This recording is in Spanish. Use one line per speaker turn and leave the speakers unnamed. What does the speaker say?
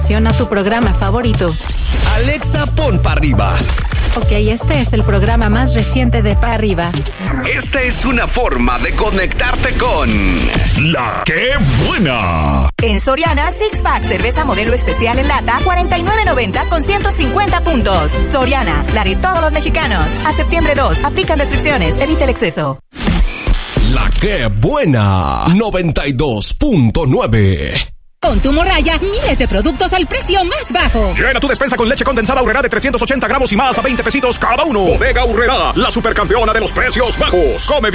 selecciona tu programa favorito.
Alexa, pon Pa' Arriba.
Ok, este es el programa más reciente de Pa' Arriba.
Esta es una forma de conectarte con La ¡Qué Buena!
En Soriana, Six Pack, cerveza modelo especial en lata, $49.90 con 150 puntos. Soriana, la de todos los mexicanos. A septiembre 2, aplican restricciones, evita el exceso.
La ¡Qué Buena! 92.9.
Con tu morraya, miles de productos al precio más bajo.
Llena tu despensa con leche condensada Aurrerá de 380 gramos y más a 20 pesitos cada uno. Bodega Aurrerá, la supercampeona de los precios bajos. Come bien.